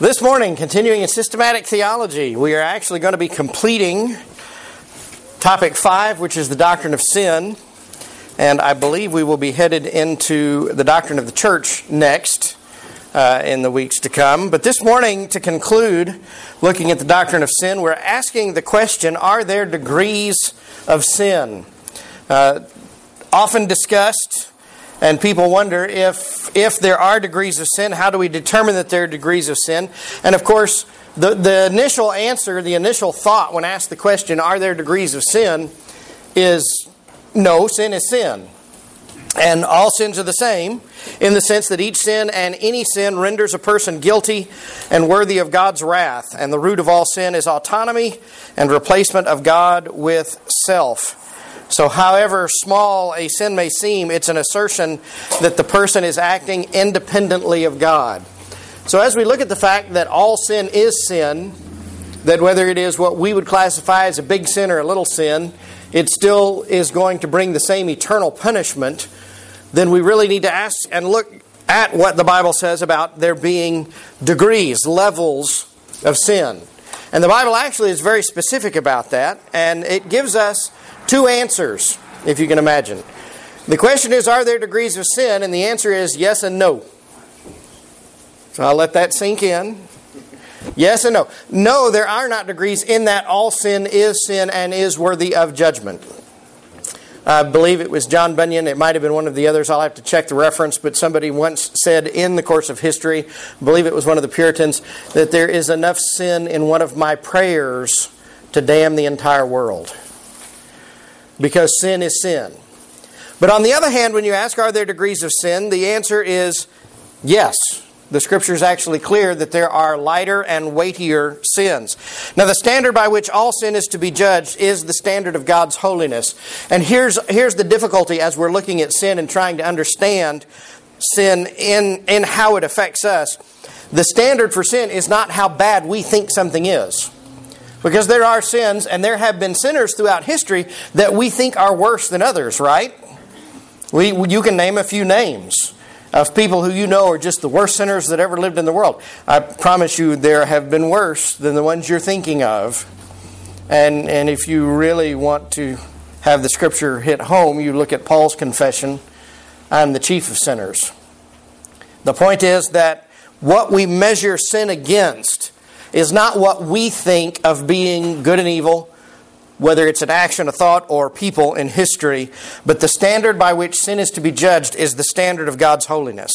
This morning, continuing in systematic theology, we are actually going to be completing topic 5, which is the doctrine of sin. And I believe we will be headed into the doctrine of the church next in the weeks to come. But this morning, to conclude looking at the doctrine of sin, we're asking the question, are there degrees of sin? Often discussed. And people wonder if there are degrees of sin, how do we determine that there are degrees of sin? And of course, the initial answer, the initial thought when asked the question, are there degrees of sin, is no, sin is sin. And all sins are the same in the sense that each sin and any sin renders a person guilty and worthy of God's wrath. And the root of all sin is autonomy and replacement of God with self. So however small a sin may seem, it's an assertion that the person is acting independently of God. So as we look at the fact that all sin is sin, that whether it is what we would classify as a big sin or a little sin, it still is going to bring the same eternal punishment, then we really need to ask and look at what the Bible says about there being degrees, levels of sin. And the Bible actually is very specific about that, and it gives us two answers, if you can imagine. The question is, are there degrees of sin? And the answer is yes and no. So I'll let that sink in. Yes and no. No, there are not degrees in that all sin and is worthy of judgment. I believe it was John Bunyan. It might have been one of the others. I'll have to check the reference. But somebody once said in the course of history, I believe it was one of the Puritans, that there is enough sin in one of my prayers to damn the entire world. Because sin is sin. But on the other hand, when you ask, are there degrees of sin? The answer is yes. The Scripture is actually clear that there are lighter and weightier sins. Now, the standard by which all sin is to be judged is the standard of God's holiness. And here's the difficulty as we're looking at sin and trying to understand sin in how it affects us. The standard for sin is not how bad we think something is. Because there are sins, and there have been sinners throughout history that we think are worse than others, right? You can name a few names of people who you know are just the worst sinners that ever lived in the world. I promise you there have been worse than the ones you're thinking of. And if you really want to have the Scripture hit home, you look at Paul's confession, I'm the chief of sinners. The point is that what we measure sin against is not what we think of being good and evil, whether it's an action, a thought, or people in history, but the standard by which sin is to be judged is the standard of God's holiness.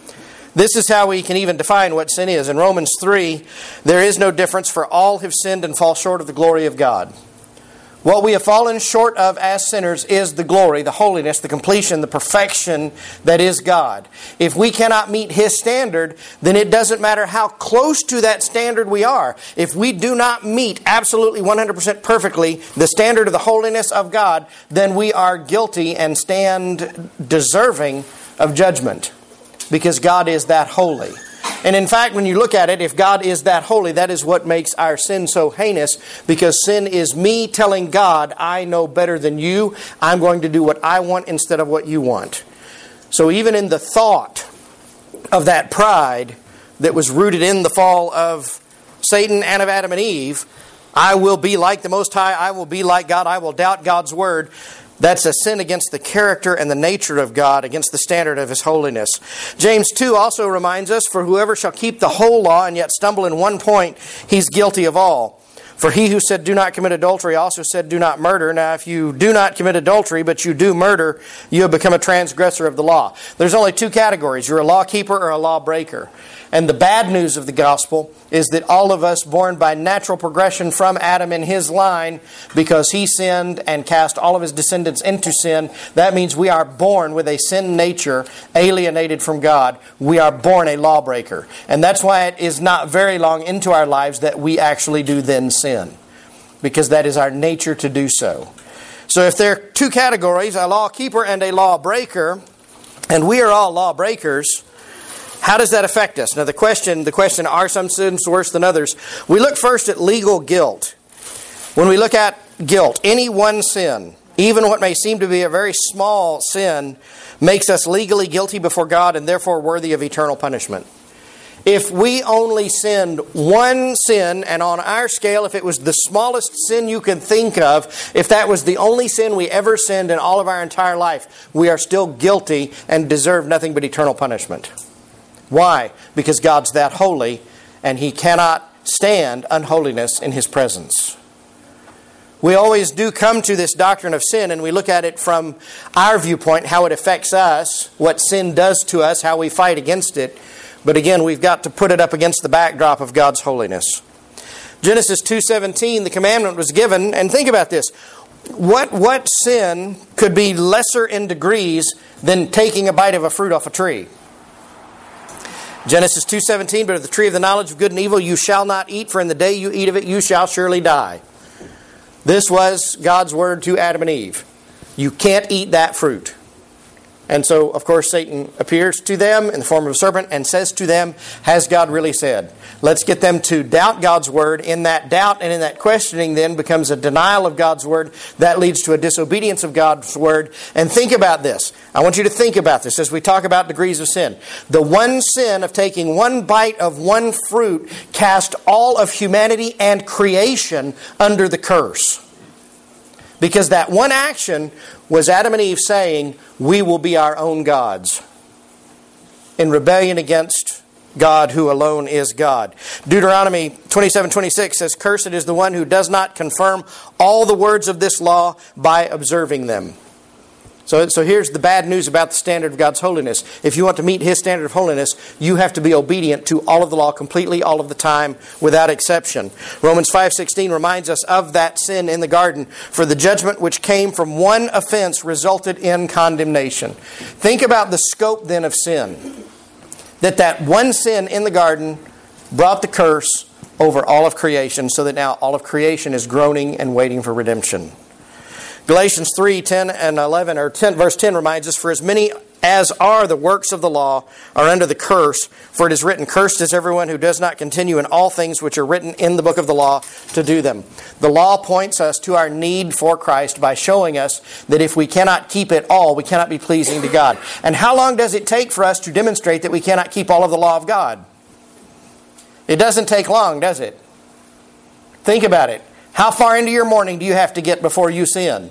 This is how we can even define what sin is. In Romans 3, there is no difference, for all have sinned and fall short of the glory of God. What we have fallen short of as sinners is the glory, the holiness, the completion, the perfection that is God. If we cannot meet His standard, then it doesn't matter how close to that standard we are. If we do not meet absolutely 100% perfectly the standard of the holiness of God, then we are guilty and stand deserving of judgment. Because God is that holy. And in fact, when you look at it, if God is that holy, that is what makes our sin so heinous. Because sin is me telling God, I know better than you. I'm going to do what I want instead of what you want. So even in the thought of that pride that was rooted in the fall of Satan and of Adam and Eve, I will be like the Most High, I will be like God, I will doubt God's Word. That's a sin against the character and the nature of God, against the standard of His holiness. James 2 also reminds us, for whoever shall keep the whole law and yet stumble in one point, he's guilty of all. For he who said, do not commit adultery, also said, do not murder. Now, if you do not commit adultery, but you do murder, you have become a transgressor of the law. There's only two categories. You're a lawkeeper or a lawbreaker. And the bad news of the gospel is that all of us born by natural progression from Adam in his line, because he sinned and cast all of his descendants into sin, that means we are born with a sin nature, alienated from God. We are born a lawbreaker. And that's why it is not very long into our lives that we actually do then sin. Because that is our nature to do so. So if there are two categories, a lawkeeper and a lawbreaker, and we are all lawbreakers, how does that affect us? Now the question, are some sins worse than others? We look first at legal guilt. When we look at guilt, any one sin, even what may seem to be a very small sin, makes us legally guilty before God and therefore worthy of eternal punishment. if we only sinned one sin, and on our scale, if it was the smallest sin you can think of, if that was the only sin we ever sinned in all of our entire life, we are still guilty and deserve nothing but eternal punishment. Why? Because God's that holy, and He cannot stand unholiness in His presence. We always do come to this doctrine of sin, and we look at it from our viewpoint, how it affects us, what sin does to us, how we fight against it. But again, we've got to put it up against the backdrop of God's holiness. Genesis 2:17, the commandment was given, and think about this. What sin could be lesser in degrees than taking a bite of a fruit off a tree? Genesis 2:17, but of the tree of the knowledge of good and evil you shall not eat, for in the day you eat of it you shall surely die. This was God's word to Adam and Eve. You can't eat that fruit. And so, of course, Satan appears to them in the form of a serpent and says to them, has God really said? Let's get them to doubt God's word. In that doubt and in that questioning then becomes a denial of God's word. That leads to a disobedience of God's word. And think about this. I want you to think about this as we talk about degrees of sin. The one sin of taking one bite of one fruit cast all of humanity and creation under the curse. Because that one action was Adam and Eve saying, we will be our own gods, in rebellion against God who alone is God. Deuteronomy 27:26 says, cursed is the one who does not confirm all the words of this law by observing them. So here's the bad news about the standard of God's holiness. If you want to meet His standard of holiness, you have to be obedient to all of the law completely, all of the time, without exception. Romans 5:16 reminds us of that sin in the garden. For the judgment which came from one offense resulted in condemnation. Think about the scope then of sin. That one sin in the garden brought the curse over all of creation, so that now all of creation is groaning and waiting for redemption. Galatians 3:10 and 11, or verse 10 reminds us, for as many as are the works of the law are under the curse, for it is written, cursed is everyone who does not continue in all things which are written in the book of the law to do them. The law points us to our need for Christ by showing us that if we cannot keep it all, we cannot be pleasing to God. And how long does it take for us to demonstrate that we cannot keep all of the law of God? It doesn't take long, does it? Think about it. How far into your morning do you have to get before you sin?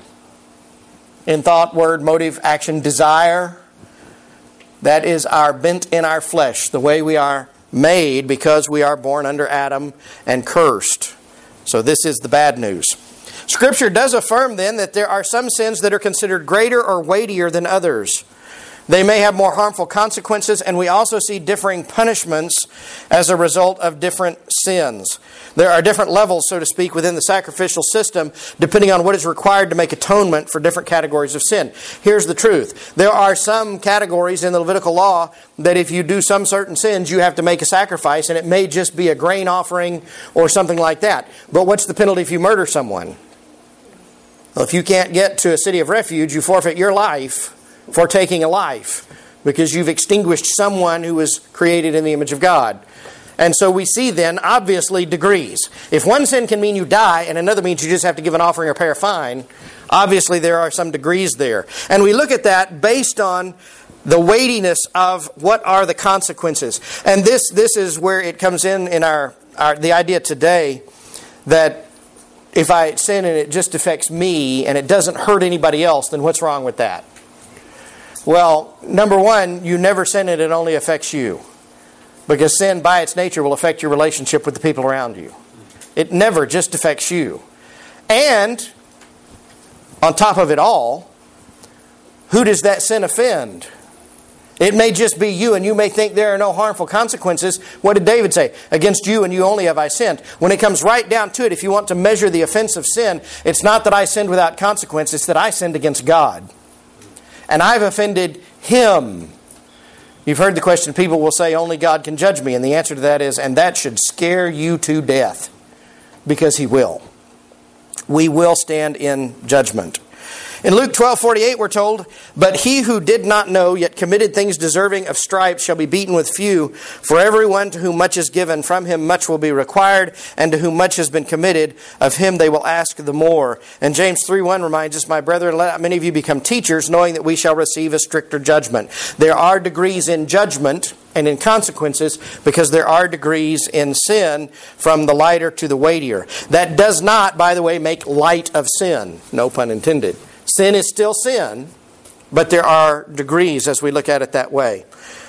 In thought, word, motive, action, desire. That is our bent in our flesh, the way we are made because we are born under Adam and cursed. So this is the bad news. Scripture does affirm then that there are some sins that are considered greater or weightier than others. They may have more harmful consequences, and we also see differing punishments as a result of different sins. There are different levels, so to speak, within the sacrificial system, depending on what is required to make atonement for different categories of sin. Here's the truth. There are some categories in the Levitical law that if you do some certain sins, you have to make a sacrifice, and it may just be a grain offering or something like that. But what's the penalty if you murder someone? Well, if you can't get to a city of refuge, you forfeit your life for taking a life, because you've extinguished someone who was created in the image of God. And so we see then, obviously, degrees. If one sin can mean you die, and another means you just have to give an offering or pay a fine, obviously there are some degrees there. And we look at that based on the weightiness of what are the consequences. And this is where it comes in the idea today that if I sin and it just affects me and it doesn't hurt anybody else, then what's wrong with that? Well, number one, you never sin and it only affects you. Because sin by its nature will affect your relationship with the people around you. It never just affects you. And, on top of it all, who does that sin offend? It may just be you, and you may think there are no harmful consequences. What did David say? Against you and you only have I sinned. When it comes right down to it, if you want to measure the offense of sin, it's not that I sinned without consequence, it's that I sinned against God. And I've offended Him. You've heard the question, people will say, only God can judge me. And the answer to that is, and that should scare you to death. Because He will. We will stand in judgment. In Luke 12:48 we're told, "But he who did not know, yet committed things deserving of stripes, shall be beaten with few. For everyone to whom much is given, from him much will be required, and to whom much has been committed, of him they will ask the more." And James 3:1 reminds us, "My brethren, let not many of you become teachers, knowing that we shall receive a stricter judgment." There are degrees in judgment and in consequences, because there are degrees in sin, from the lighter to the weightier. That does not, by the way, make light of sin. No pun intended. Sin is still sin, but there are degrees as we look at it that way.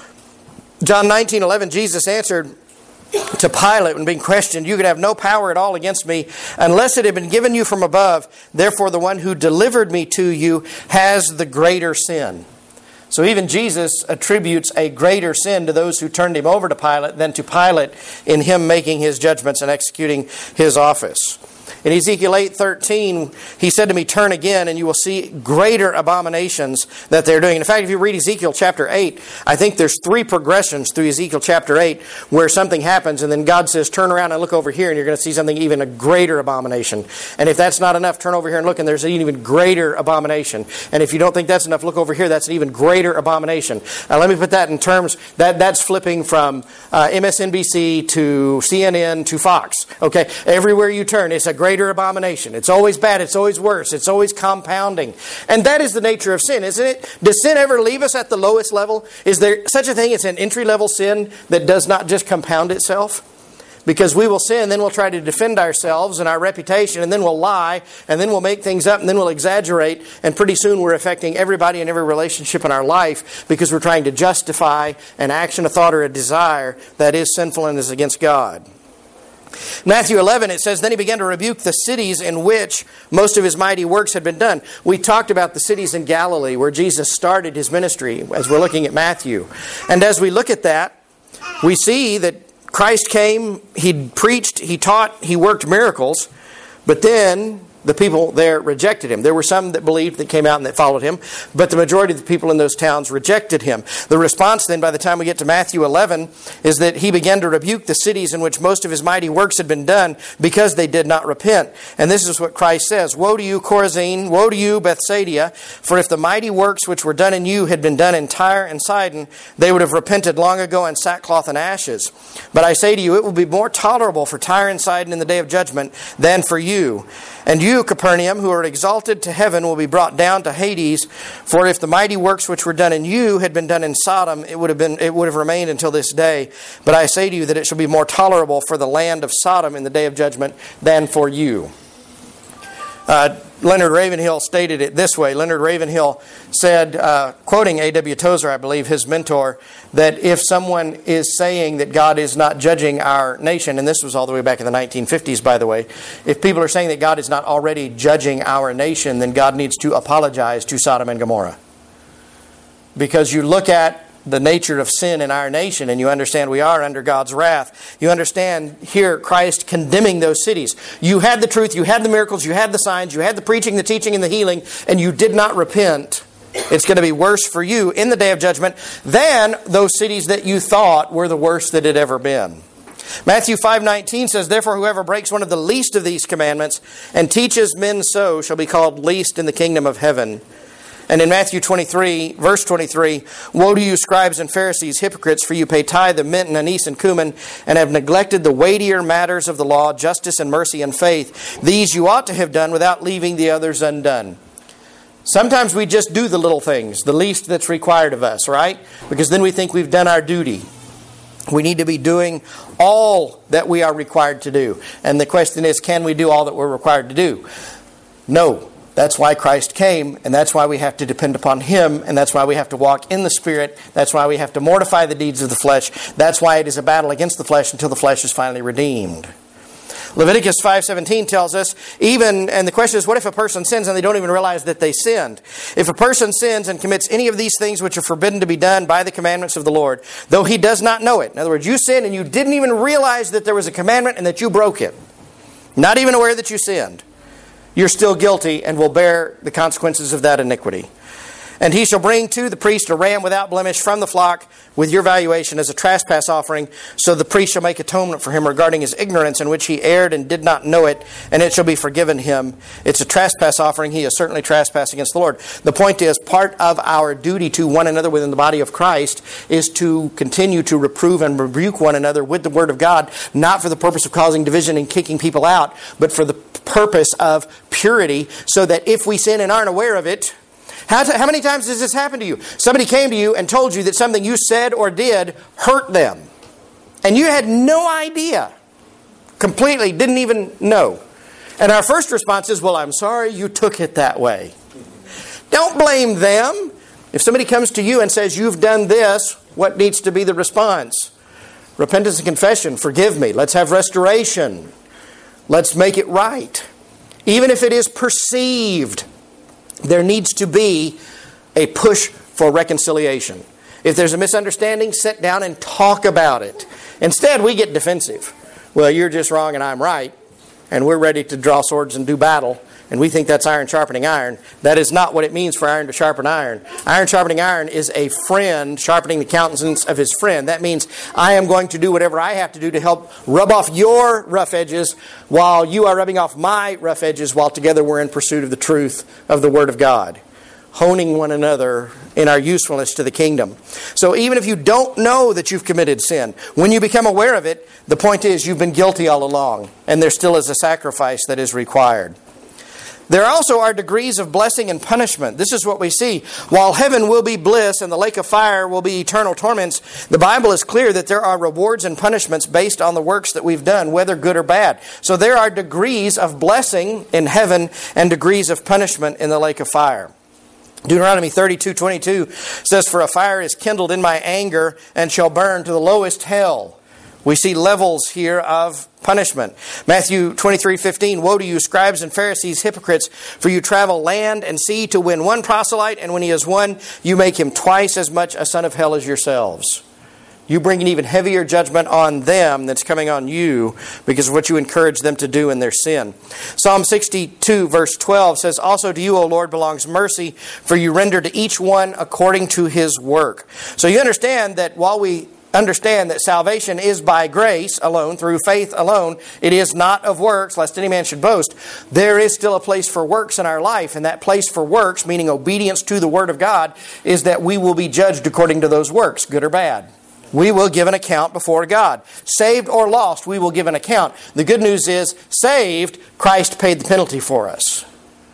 John 19:11, Jesus answered to Pilate when being questioned, "You could have no power at all against me unless it had been given you from above. Therefore the one who delivered me to you has the greater sin." So even Jesus attributes a greater sin to those who turned him over to Pilate than to Pilate in him making his judgments and executing his office. In Ezekiel 8:13, he said to me, "Turn again, and you will see greater abominations that they're doing." In fact, if you read Ezekiel chapter 8, I think there's 3 progressions through Ezekiel chapter 8 where something happens, and then God says, "Turn around and look over here, and you're going to see something even a greater abomination." And if that's not enough, turn over here and look, and there's an even greater abomination. And if you don't think that's enough, look over here, that's an even greater abomination. Let me put that in terms, that's flipping from MSNBC to CNN to Fox. Okay, everywhere you turn, it's a greater abomination. It's always bad. It's always worse. It's always compounding. And that is the nature of sin, isn't it? Does sin ever leave us at the lowest level? Is there such a thing as an entry-level sin that does not just compound itself? Because we will sin, then we'll try to defend ourselves and our reputation, and then we'll lie, and then we'll make things up, and then we'll exaggerate, and pretty soon we're affecting everybody and every relationship in our life because we're trying to justify an action, a thought, or a desire that is sinful and is against God. Matthew 11, it says, "Then he began to rebuke the cities in which most of his mighty works had been done." We talked about the cities in Galilee where Jesus started his ministry as we're looking at Matthew. And as we look at that, we see that Christ came, he preached, he taught, he worked miracles, but then the people there rejected him. There were some that believed, that came out and that followed him, but the majority of the people in those towns rejected him. The response then, by the time we get to Matthew 11, is that he began to rebuke the cities in which most of his mighty works had been done because they did not repent. And this is what Christ says, "Woe to you, Chorazin! Woe to you, Bethsaida! For if the mighty works which were done in you had been done in Tyre and Sidon, they would have repented long ago in sackcloth and ashes. But I say to you, it will be more tolerable for Tyre and Sidon in the day of judgment than for you. And you, Capernaum, who are exalted to heaven, will be brought down to Hades. For if the mighty works which were done in you had been done in Sodom, it would have remained until this day. But I say to you that it shall be more tolerable for the land of Sodom in the day of judgment than for you." Leonard Ravenhill stated it this way. Leonard Ravenhill said, quoting A.W. Tozer, I believe, his mentor, that if someone is saying that God is not judging our nation, and this was all the way back in the 1950s, by the way, if people are saying that God is not already judging our nation, then God needs to apologize to Sodom and Gomorrah. Because you look at the nature of sin in our nation, and you understand we are under God's wrath. You understand here Christ condemning those cities. You had the truth, you had the miracles, you had the signs, you had the preaching, the teaching, and the healing, and you did not repent. It's going to be worse for you in the day of judgment than those cities that you thought were the worst that had ever been. Matthew 5:19 says, "Therefore whoever breaks one of the least of these commandments and teaches men so shall be called least in the kingdom of heaven." And in Matthew 23, verse 23, "Woe to you, scribes and Pharisees, hypocrites, for you pay tithe of mint and anise and cumin, and have neglected the weightier matters of the law, justice and mercy and faith. These you ought to have done without leaving the others undone." Sometimes we just do the little things, the least that's required of us, right? Because then we think we've done our duty. We need to be doing all that we are required to do. And the question is, can we do all that we're required to do? No. That's why Christ came, and that's why we have to depend upon Him, and that's why we have to walk in the Spirit. That's why we have to mortify the deeds of the flesh. That's why it is a battle against the flesh until the flesh is finally redeemed. Leviticus 5:17 tells us, and the question is, what if a person sins and they don't even realize that they sinned? "If a person sins and commits any of these things which are forbidden to be done by the commandments of the Lord, though he does not know it." In other words, you sin and you didn't even realize that there was a commandment and that you broke it. Not even aware that you sinned. You're still guilty and will bear the consequences of that iniquity. And he shall bring to the priest a ram without blemish from the flock with your valuation as a trespass offering. So the priest shall make atonement for him regarding his ignorance in which he erred and did not know it, and it shall be forgiven him. It's a trespass offering. He has certainly trespassed against the Lord. The point is, part of our duty to one another within the body of Christ is to continue to reprove and rebuke one another with the Word of God, not for the purpose of causing division and kicking people out, but for the purpose of purity, so that if we sin and aren't aware of it. How many times has this happened to you? Somebody came to you and told you that something you said or did hurt them. And you had no idea. Completely didn't even know. And our first response is, well, I'm sorry you took it that way. Don't blame them. If somebody comes to you and says, you've done this, what needs to be the response? Repentance and confession. Forgive me. Let's have restoration. Let's make it right. Even if it is perceived, there needs to be a push for reconciliation. If there's a misunderstanding, sit down and talk about it. Instead, we get defensive. Well, you're just wrong and I'm right. And we're ready to draw swords and do battle. And we think that's iron sharpening iron. That is not what it means for iron to sharpen iron. Iron sharpening iron is a friend sharpening the countenance of his friend. That means I am going to do whatever I have to do to help rub off your rough edges while you are rubbing off my rough edges, while together we're in pursuit of the truth of the Word of God, honing one another in our usefulness to the kingdom. So even if you don't know that you've committed sin, when you become aware of it, the point is you've been guilty all along, and there still is a sacrifice that is required. There also are degrees of blessing and punishment. This is what we see. While heaven will be bliss and the lake of fire will be eternal torments, the Bible is clear that there are rewards and punishments based on the works that we've done, whether good or bad. So there are degrees of blessing in heaven and degrees of punishment in the lake of fire. Deuteronomy 32:22 says, "For a fire is kindled in my anger and shall burn to the lowest hell." We see levels here of punishment. Matthew 23:15, "Woe to you, scribes and Pharisees, hypocrites, for you travel land and sea to win one proselyte, and when he is won, you make him twice as much a son of hell as yourselves." You bring an even heavier judgment on them that's coming on you because of what you encourage them to do in their sin. Psalm 62 verse 12 says, "Also to you, O Lord, belongs mercy, for you render to each one according to his work." So you understand that while we understand that salvation is by grace alone, through faith alone, it is not of works, lest any man should boast, there is still a place for works in our life. And that place for works, meaning obedience to the Word of God, is that we will be judged according to those works, good or bad. We will give an account before God. Saved or lost, we will give an account. The good news is, saved, Christ paid the penalty for us.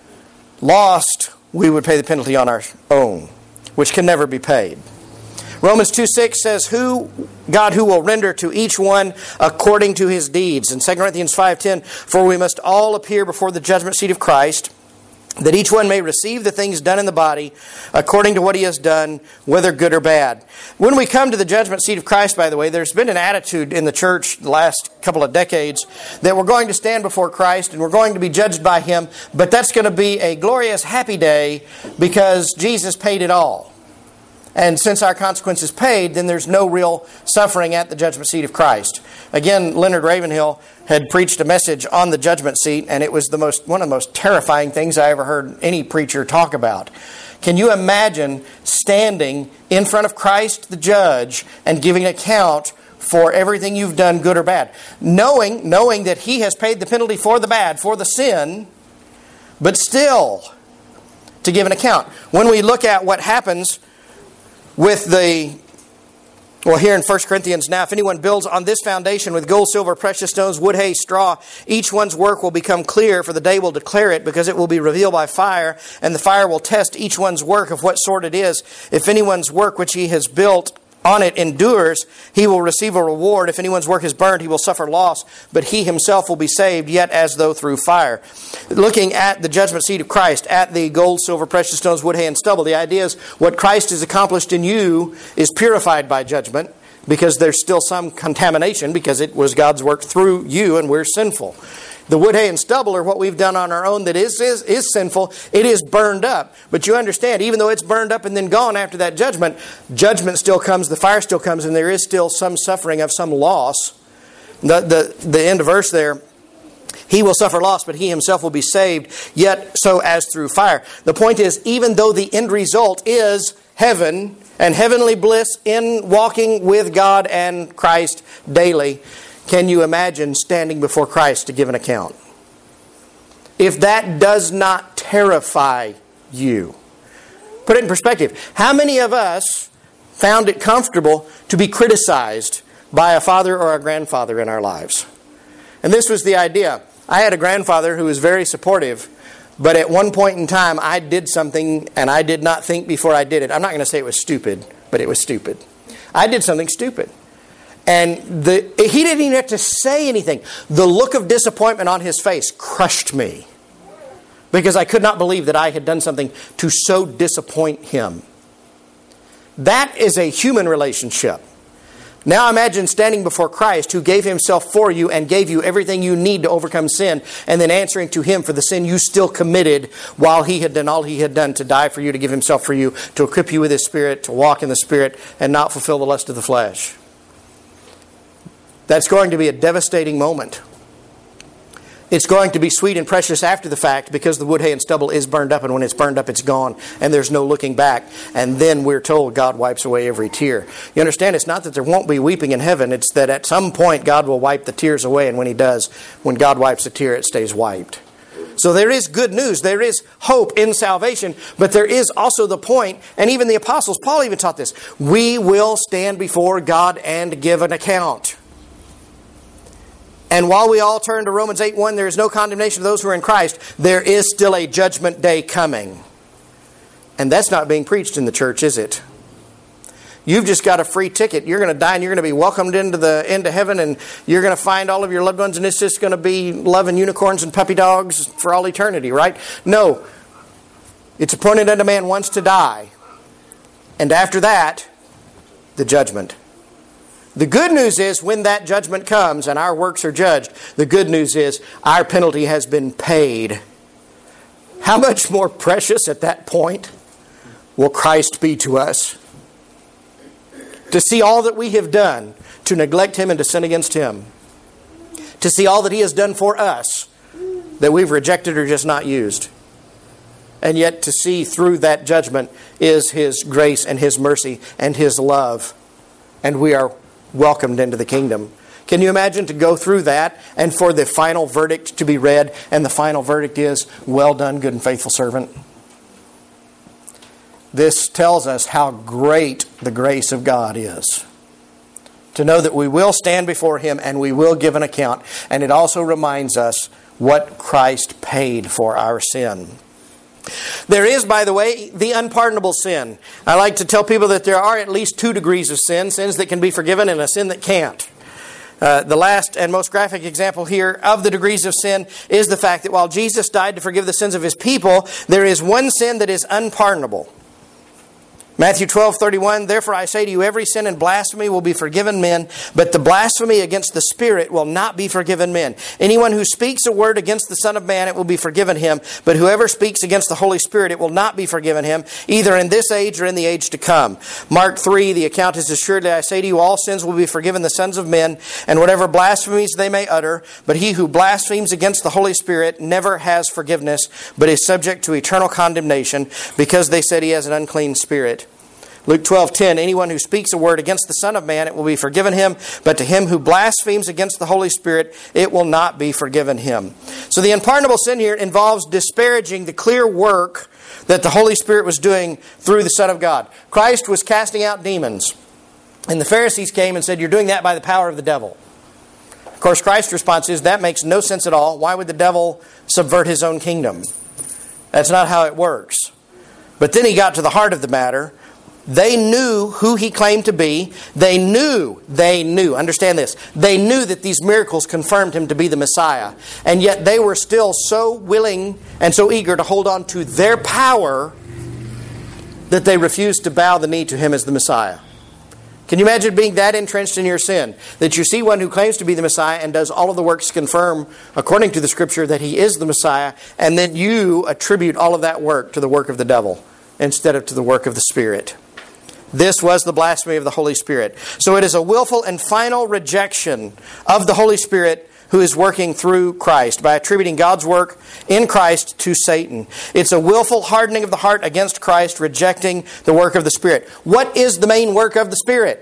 Lost, we would pay the penalty on our own, which can never be paid. Romans 2:6 says, God who will render to each one according to his deeds. And 2 Corinthians 5:10, "For we must all appear before the judgment seat of Christ, that each one may receive the things done in the body according to what he has done, whether good or bad." When we come to the judgment seat of Christ, by the way, there's been an attitude in the church the last couple of decades that we're going to stand before Christ and we're going to be judged by Him, but that's going to be a glorious, happy day because Jesus paid it all. And since our consequence is paid, then there's no real suffering at the judgment seat of Christ. Again, Leonard Ravenhill had preached a message on the judgment seat, and it was one of the most terrifying things I ever heard any preacher talk about. Can you imagine standing in front of Christ the judge and giving an account for everything you've done, good or bad? Knowing that He has paid the penalty for the bad, for the sin, but still to give an account. When we look at what happens with here in 1 Corinthians, "Now if anyone builds on this foundation with gold, silver, precious stones, wood, hay, straw, each one's work will become clear, for the day will declare it, because it will be revealed by fire, and the fire will test each one's work of what sort it is. If anyone's work which he has built on it endures, he will receive a reward. If anyone's work is burned, he will suffer loss, but he himself will be saved, yet as though through fire." Looking at the judgment seat of Christ, at the gold, silver, precious stones, wood, hay, and stubble, the idea is what Christ has accomplished in you is purified by judgment, because there's still some contamination, because it was God's work through you and we're sinful. The wood, hay, and stubble are what we've done on our own that is sinful. It is burned up. But you understand, even though it's burned up and then gone after that judgment still comes, the fire still comes, and there is still some suffering of some loss. The end of verse there He will suffer loss, but he himself will be saved, yet so as through fire. The point is, even though the end result is heaven and heavenly bliss in walking with God and Christ daily, can you imagine standing before Christ to give an account? If that does not terrify you, put it in perspective. How many of us found it comfortable to be criticized by a father or a grandfather in our lives? And this was the idea. I had a grandfather who was very supportive, but at one point in time I did something and I did not think before I did it. I'm not going to say it was stupid, but it was stupid. I did something stupid. And he didn't even have to say anything. The look of disappointment on his face crushed me, because I could not believe that I had done something to so disappoint him. That is a human relationship. Now imagine standing before Christ, who gave himself for you and gave you everything you need to overcome sin, and then answering to him for the sin you still committed while he had done all he had done to die for you, to give himself for you, to equip you with his Spirit, to walk in the Spirit and not fulfill the lust of the flesh. That's going to be a devastating moment. It's going to be sweet and precious after the fact, because the wood, hay, and stubble is burned up, and when it's burned up, it's gone, and there's no looking back. And then we're told God wipes away every tear. You understand, it's not that there won't be weeping in heaven, it's that at some point God will wipe the tears away, and when He does, when God wipes a tear, it stays wiped. So there is good news, there is hope in salvation, but there is also the point, and even the apostles, Paul even taught this, we will stand before God and give an account. And while we all turn to Romans 8:1, there is no condemnation of those who are in Christ, there is still a judgment day coming. And that's not being preached in the church, is it? You've just got a free ticket. You're going to die and you're going to be welcomed into heaven, and you're going to find all of your loved ones, and it's just going to be loving unicorns and puppy dogs for all eternity, right? No. It's appointed unto man once to die. And after that, the judgment. The good news is, when that judgment comes and our works are judged, the good news is our penalty has been paid. How much more precious at that point will Christ be to us? To see all that we have done to neglect Him and to sin against Him. To see all that He has done for us that we've rejected or just not used. And yet to see through that judgment is His grace and His mercy and His love. And we are welcomed into the kingdom. Can you imagine to go through that and for the final verdict to be read, and the final verdict is, well done, good and faithful servant? This tells us how great the grace of God is. To know that we will stand before Him and we will give an account. And it also reminds us what Christ paid for our sin. There is, by the way, the unpardonable sin. I like to tell people that there are at least 2 degrees of sin. Sins that can be forgiven and a sin that can't. The last and most graphic example here of the degrees of sin is the fact that while Jesus died to forgive the sins of His people, there is one sin that is unpardonable. Matthew 12:31, therefore I say to you, every sin and blasphemy will be forgiven men, but the blasphemy against the Spirit will not be forgiven men. Anyone who speaks a word against the Son of Man, it will be forgiven him, but whoever speaks against the Holy Spirit, it will not be forgiven him, either in this age or in the age to come. Mark 3, the account is, assuredly I say to you, all sins will be forgiven the sons of men, and whatever blasphemies they may utter, but he who blasphemes against the Holy Spirit never has forgiveness, but is subject to eternal condemnation, because they said he has an unclean spirit. Luke 12:10, anyone who speaks a word against the Son of Man, it will be forgiven him, but to him who blasphemes against the Holy Spirit, it will not be forgiven him. So the unpardonable sin here involves disparaging the clear work that the Holy Spirit was doing through the Son of God. Christ was casting out demons, and the Pharisees came and said, you're doing that by the power of the devil. Of course, Christ's response is, that makes no sense at all. Why would the devil subvert his own kingdom? That's not how it works. But then He got to the heart of the matter. They knew who He claimed to be. They knew, understand this, they knew that these miracles confirmed Him to be the Messiah. And yet they were still so willing and so eager to hold on to their power that they refused to bow the knee to Him as the Messiah. Can you imagine being that entrenched in your sin, that you see one who claims to be the Messiah and does all of the works to confirm, according to the Scripture, that he is the Messiah, and then you attribute all of that work to the work of the devil instead of to the work of the Spirit? This was the blasphemy of the Holy Spirit. So it is a willful and final rejection of the Holy Spirit who is working through Christ by attributing God's work in Christ to Satan. It's a willful hardening of the heart against Christ, rejecting the work of the Spirit. What is the main work of the Spirit?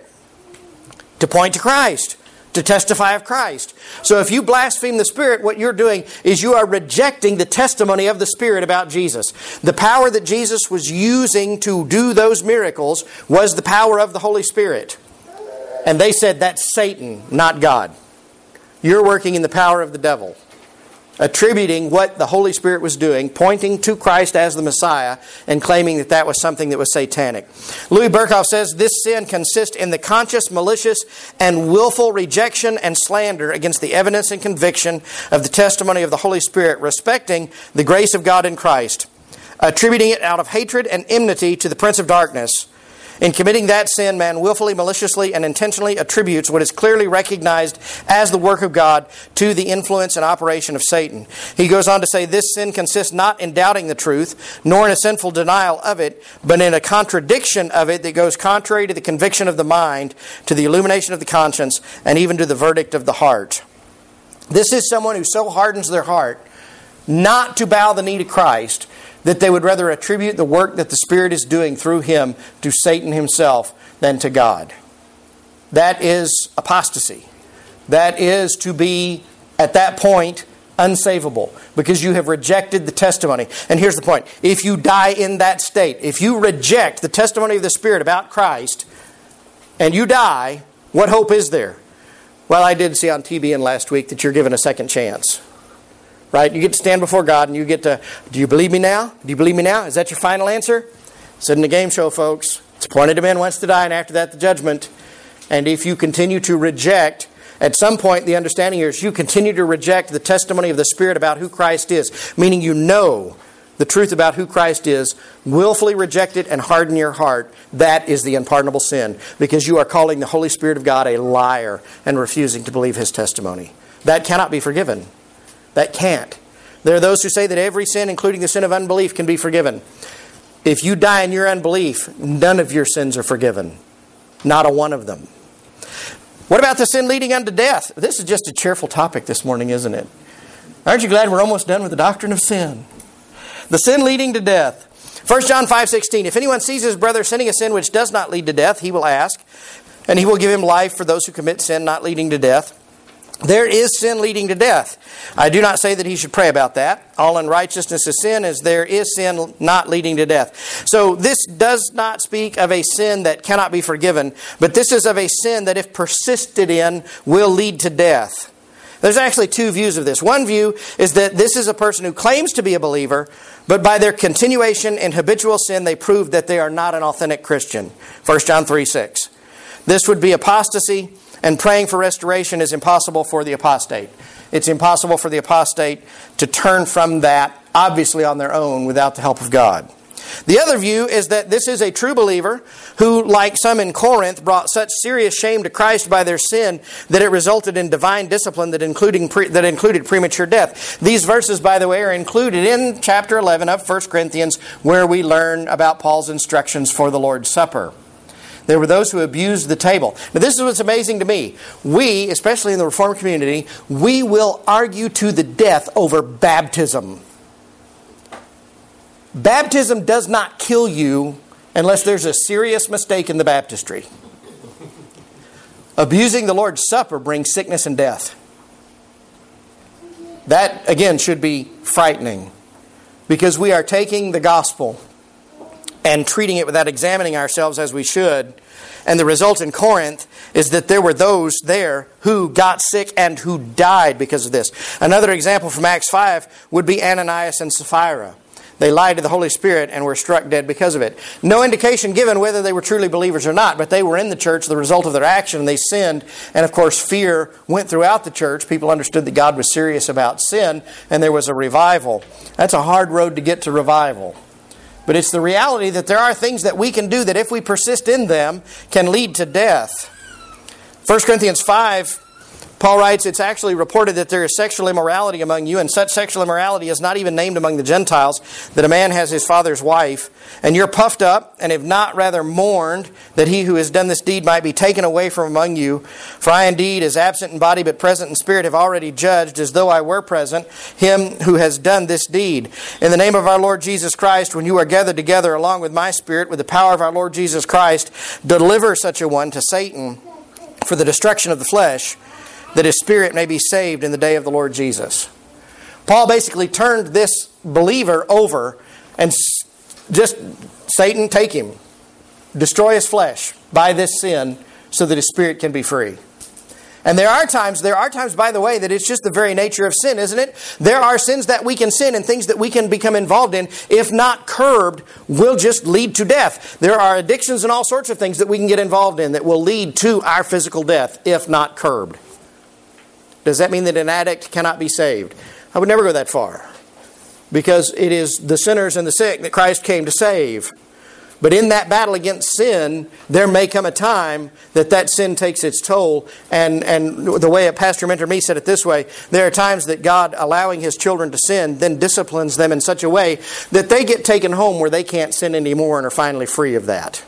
To point to Christ, to testify of Christ. So if you blaspheme the Spirit, what you're doing is you are rejecting the testimony of the Spirit about Jesus. The power that Jesus was using to do those miracles was the power of the Holy Spirit. And they said that's Satan, not God. You're working in the power of the devil, attributing what the Holy Spirit was doing, pointing to Christ as the Messiah, and claiming that that was something that was satanic. Louis Berkhoff says this sin consists in the conscious, malicious, and willful rejection and slander against the evidence and conviction of the testimony of the Holy Spirit respecting the grace of God in Christ, attributing it out of hatred and enmity to the Prince of Darkness. In committing that sin, man willfully, maliciously, and intentionally attributes what is clearly recognized as the work of God to the influence and operation of Satan. He goes on to say, this sin consists not in doubting the truth, nor in a sinful denial of it, but in a contradiction of it that goes contrary to the conviction of the mind, to the illumination of the conscience, and even to the verdict of the heart. This is someone who so hardens their heart not to bow the knee to Christ, that they would rather attribute the work that the Spirit is doing through him to Satan himself than to God. That is apostasy. That is to be, at that point, unsavable, because you have rejected the testimony. And here's the point. If you die in that state, if you reject the testimony of the Spirit about Christ, and you die, what hope is there? Well, I did see on TBN last week that you're given a second chance. Right? You get to stand before God and you get to, do you believe me now? Do you believe me now? Is that your final answer? It's in the game show, folks. It's appointed to man once to die, and after that the judgment. And if you continue to reject, at some point the understanding here is you continue to reject the testimony of the Spirit about who Christ is, meaning you know the truth about who Christ is, willfully reject it and harden your heart. That is the unpardonable sin, because you are calling the Holy Spirit of God a liar and refusing to believe His testimony. That cannot be forgiven. That can't. There are those who say that every sin, including the sin of unbelief, can be forgiven. If you die in your unbelief, none of your sins are forgiven. Not a one of them. What about the sin leading unto death? This is just a cheerful topic this morning, isn't it? Aren't you glad we're almost done with the doctrine of sin? The sin leading to death. 1 John 5:16. If anyone sees his brother sinning a sin which does not lead to death, he will ask, and he will give him life for those who commit sin not leading to death. There is sin leading to death. I do not say that he should pray about that. All unrighteousness is sin, as there is sin not leading to death. So this does not speak of a sin that cannot be forgiven, but this is of a sin that, if persisted in, will lead to death. There's actually two views of this. One view is that this is a person who claims to be a believer, but by their continuation in habitual sin, they prove that they are not an authentic Christian. 1 John 3:6. This would be apostasy. And praying for restoration is impossible for the apostate. It's impossible for the apostate to turn from that, obviously on their own, without the help of God. The other view is that this is a true believer who, like some in Corinth, brought such serious shame to Christ by their sin that it resulted in divine discipline that included premature death. These verses, by the way, are included in chapter 11 of 1 Corinthians, where we learn about Paul's instructions for the Lord's Supper. There were those who abused the table. Now, this is what's amazing to me. We, especially in the Reformed community, we will argue to the death over baptism. Baptism does not kill you unless there's a serious mistake in the baptistry. Abusing the Lord's Supper brings sickness and death. That, again, should be frightening, because we are taking the gospel and treating it without examining ourselves as we should. And the result in Corinth is that there were those there who got sick and who died because of this. Another example from Acts 5 would be Ananias and Sapphira. They lied to the Holy Spirit and were struck dead because of it. No indication given whether they were truly believers or not, but they were in the church, the result of their action. They sinned, and of course fear went throughout the church. People understood that God was serious about sin, and there was a revival. That's a hard road to get to revival. But it's the reality that there are things that we can do that, if we persist in them, can lead to death. 1 Corinthians 5 Paul writes, it's actually reported that there is sexual immorality among you, and such sexual immorality is not even named among the Gentiles, that a man has his father's wife. And you're puffed up, and have not rather mourned, that he who has done this deed might be taken away from among you. For I indeed, as absent in body but present in spirit, have already judged, as though I were present, him who has done this deed. In the name of our Lord Jesus Christ, when you are gathered together along with my spirit, with the power of our Lord Jesus Christ, deliver such a one to Satan for the destruction of the flesh, that his spirit may be saved in the day of the Lord Jesus. Paul basically turned this believer over and just, Satan, take him. Destroy his flesh by this sin so that his spirit can be free. And there are times, by the way, that it's just the very nature of sin, isn't it? There are sins that we can sin and things that we can become involved in, if not curbed, will just lead to death. There are addictions and all sorts of things that we can get involved in that will lead to our physical death, if not curbed. Does that mean that an addict cannot be saved? I would never go that far. Because it is the sinners and the sick that Christ came to save. But in that battle against sin, there may come a time that sin takes its toll. And the way a pastor mentor me said it this way, there are times that God, allowing His children to sin, then disciplines them in such a way that they get taken home where they can't sin anymore and are finally free of that.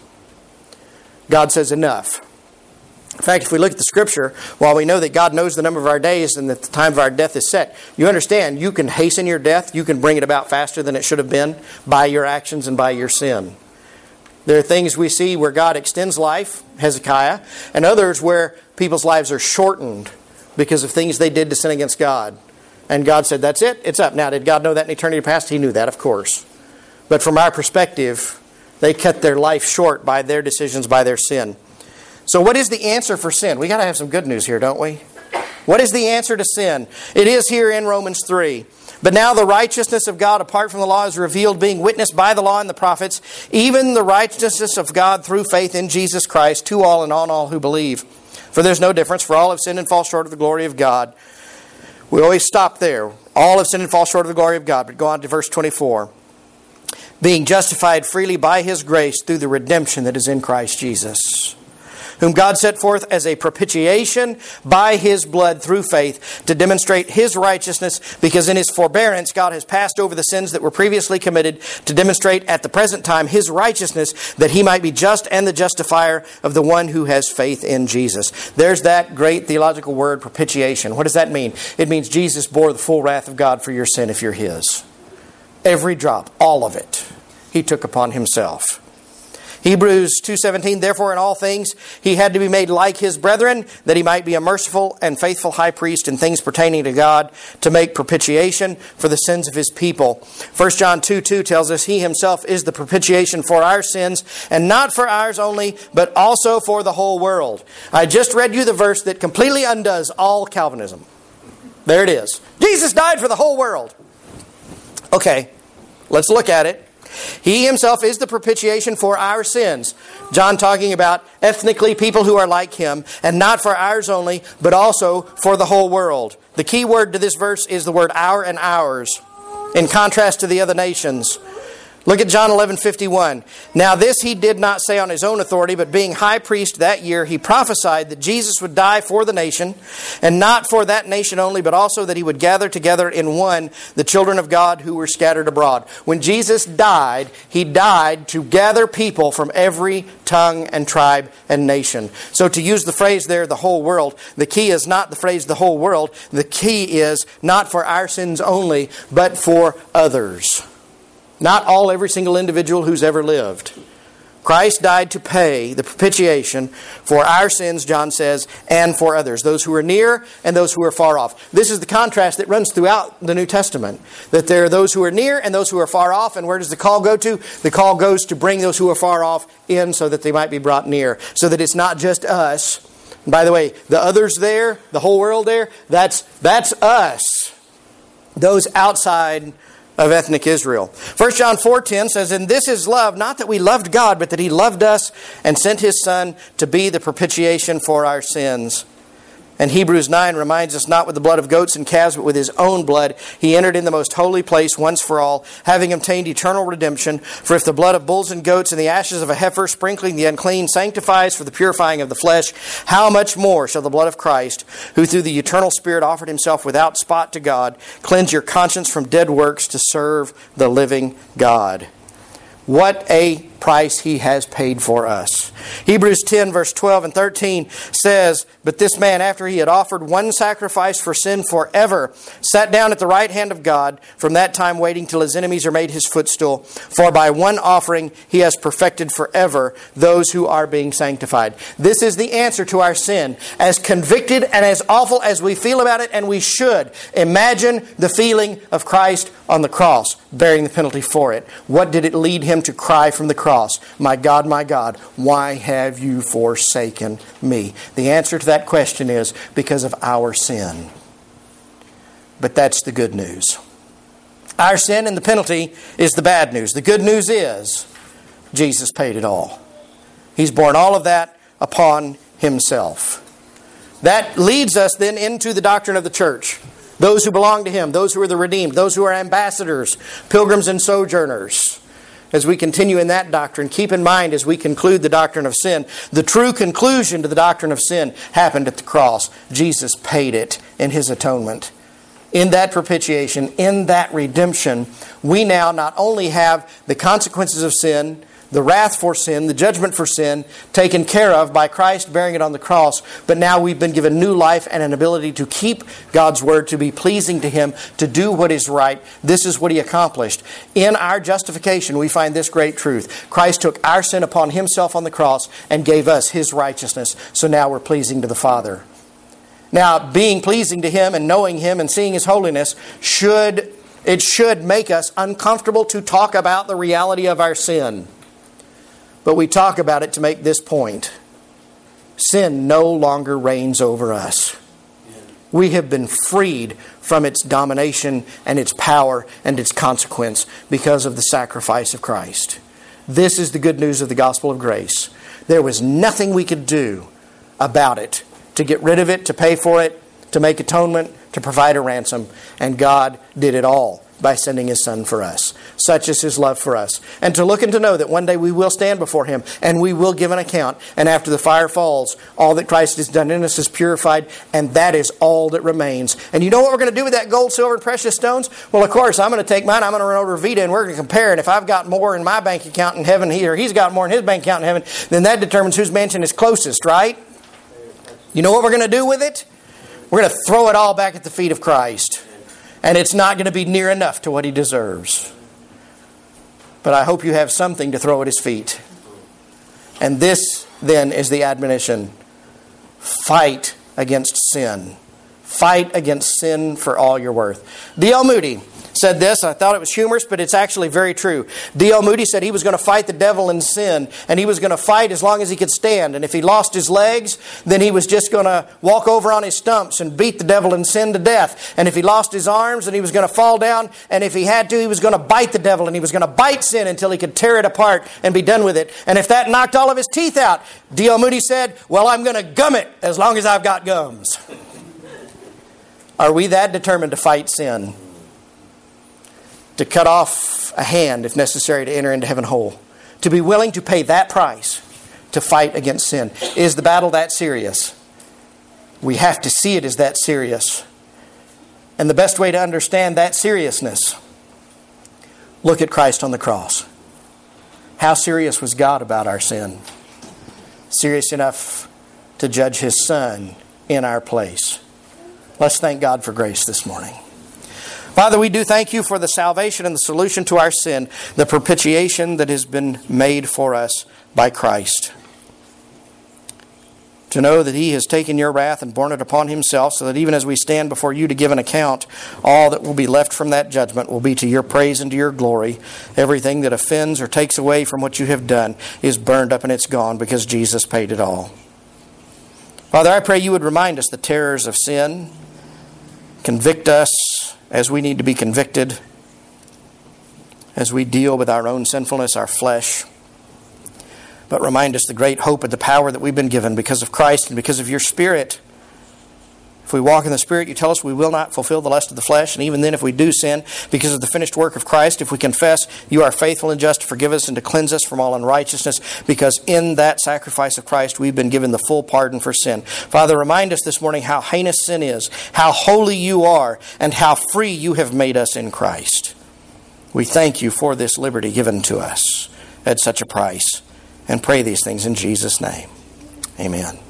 God says enough. In fact, if we look at the Scripture, while we know that God knows the number of our days and that the time of our death is set, you understand you can hasten your death, you can bring it about faster than it should have been by your actions and by your sin. There are things we see where God extends life, Hezekiah, and others where people's lives are shortened because of things they did to sin against God. And God said, that's it, it's up. Now, did God know that in eternity past? He knew that, of course. But from our perspective, they cut their life short by their decisions, by their sin. So what is the answer for sin? We got to have some good news here, don't we? What is the answer to sin? It is here in Romans 3. But now the righteousness of God apart from the law is revealed, being witnessed by the law and the prophets, even the righteousness of God through faith in Jesus Christ, to all and on all who believe. For there's no difference, for all have sinned and fall short of the glory of God. We always stop there. All have sinned and fall short of the glory of God. But go on to verse 24. Being justified freely by His grace through the redemption that is in Christ Jesus, whom God set forth as a propitiation by His blood through faith to demonstrate His righteousness, because in His forbearance God has passed over the sins that were previously committed, to demonstrate at the present time His righteousness, that He might be just and the justifier of the one who has faith in Jesus. There's that great theological word, propitiation. What does that mean? It means Jesus bore the full wrath of God for your sin if you're His. Every drop, all of it, He took upon Himself. Hebrews 2:17, therefore in all things He had to be made like His brethren, that He might be a merciful and faithful high priest in things pertaining to God, to make propitiation for the sins of His people. 1 John 2:2 tells us He Himself is the propitiation for our sins, and not for ours only, but also for the whole world. I just read you the verse that completely undoes all Calvinism. There it is. Jesus died for the whole world. Okay, let's look at it. He Himself is the propitiation for our sins. John talking about ethnically people who are like Him, and not for ours only, but also for the whole world. The key word to this verse is the word our and ours, in contrast to the other nations. Look at John 11:51. Now this He did not say on His own authority, but being high priest that year, He prophesied that Jesus would die for the nation, and not for that nation only, but also that He would gather together in one the children of God who were scattered abroad. When Jesus died, He died to gather people from every tongue and tribe and nation. So to use the phrase there, the whole world, the key is not the phrase the whole world. The key is not for our sins only, but for others. Not every single individual who's ever lived. Christ died to pay the propitiation for our sins, John says, and for others. Those who are near and those who are far off. This is the contrast that runs throughout the New Testament. That there are those who are near and those who are far off. And where does the call go to? The call goes to bring those who are far off in so that they might be brought near. So that it's not just us. And by the way, the others there, the whole world there, that's us. Those outside of ethnic Israel. 1 John 4:10 says, and this is love, not that we loved God, but that He loved us and sent His Son to be the propitiation for our sins. And Hebrews 9 reminds us, not with the blood of goats and calves, but with His own blood, He entered in the most holy place once for all, having obtained eternal redemption. For if the blood of bulls and goats and the ashes of a heifer sprinkling the unclean sanctifies for the purifying of the flesh, how much more shall the blood of Christ, who through the eternal Spirit offered Himself without spot to God, cleanse your conscience from dead works to serve the living God? What a price He has paid for us. Hebrews 10 verse 12 and 13 says, "But this man, after he had offered one sacrifice for sin forever, sat down at the right hand of God, from that time waiting till His enemies are made His footstool. For by one offering He has perfected forever those who are being sanctified." This is the answer to our sin. As convicted and as awful as we feel about it, and we should, imagine the feeling of Christ on the cross, bearing the penalty for it. What did it lead Him to cry from the cross? My God, why have you forsaken me? The answer to that question is because of our sin. But that's the good news. Our sin and the penalty is the bad news. The good news is Jesus paid it all. He's borne all of that upon Himself. That leads us then into the doctrine of the church. Those who belong to Him, those who are the redeemed, those who are ambassadors, pilgrims and sojourners. As we continue in that doctrine, keep in mind as we conclude the doctrine of sin, the true conclusion to the doctrine of sin happened at the cross. Jesus paid it in His atonement. In that propitiation, in that redemption, we now not only have the consequences of sin, the wrath for sin, the judgment for sin, taken care of by Christ bearing it on the cross, but now we've been given new life and an ability to keep God's Word, to be pleasing to Him, to do what is right. This is what He accomplished. In our justification, we find this great truth. Christ took our sin upon Himself on the cross and gave us His righteousness. So now we're pleasing to the Father. Now, being pleasing to Him and knowing Him and seeing His holiness should make us uncomfortable to talk about the reality of our sin. But we talk about it to make this point. Sin no longer reigns over us. We have been freed from its domination and its power and its consequence because of the sacrifice of Christ. This is the good news of the gospel of grace. There was nothing we could do about it to get rid of it, to pay for it, to make atonement, to provide a ransom. And God did it all by sending His Son for us. Such is His love for us. And to look and to know that one day we will stand before Him and we will give an account. And after the fire falls, all that Christ has done in us is purified, and that is all that remains. And you know what we're going to do with that gold, silver, and precious stones? Well, of course, I'm going to take mine, I'm going to run over to Vita, and we're going to compare. And if I've got more in my bank account in heaven, he's got more in his bank account in heaven, then that determines whose mansion is closest, right? You know what we're going to do with it? We're going to throw it all back at the feet of Christ. And it's not going to be near enough to what He deserves. But I hope you have something to throw at His feet. And this, then, is the admonition. Fight against sin. Fight against sin for all you're worth. D.L. Moody said this. I thought it was humorous, but it's actually very true. D.L. Moody said he was going to fight the devil in sin, and he was going to fight as long as he could stand. And if he lost his legs, then he was just going to walk over on his stumps and beat the devil in sin to death. And if he lost his arms, then he was going to fall down. And if he had to, he was going to bite the devil, and he was going to bite sin until he could tear it apart and be done with it. And if that knocked all of his teeth out, D.L. Moody said, well, I'm going to gum it as long as I've got gums. Are we that determined to fight sin? To cut off a hand, if necessary, to enter into heaven whole. To be willing to pay that price to fight against sin. Is the battle that serious? We have to see it as that serious. And the best way to understand that seriousness, look at Christ on the cross. How serious was God about our sin? Serious enough to judge His Son in our place. Let's thank God for grace this morning. Father, we do thank You for the salvation and the solution to our sin, the propitiation that has been made for us by Christ. To know that He has taken Your wrath and borne it upon Himself, so that even as we stand before You to give an account, all that will be left from that judgment will be to Your praise and to Your glory. Everything that offends or takes away from what You have done is burned up and it's gone because Jesus paid it all. Father, I pray You would remind us the terrors of sin. Convict us as we need to be convicted, as we deal with our own sinfulness, our flesh. But remind us the great hope and the power that we've been given because of Christ and because of Your Spirit. If we walk in the Spirit, you tell us we will not fulfill the lust of the flesh. And even then, if we do sin, because of the finished work of Christ, if we confess, you are faithful and just to forgive us and to cleanse us from all unrighteousness, because in that sacrifice of Christ, we've been given the full pardon for sin. Father, remind us this morning how heinous sin is, how holy you are, and how free you have made us in Christ. We thank you for this liberty given to us at such a price, and pray these things in Jesus' name. Amen.